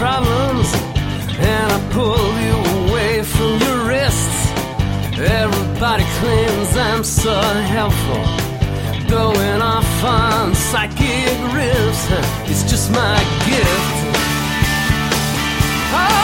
problems, and I pull you away from your wrists. Everybody claims I'm so helpful, going off on psychic riffs. It's just my gift. Oh,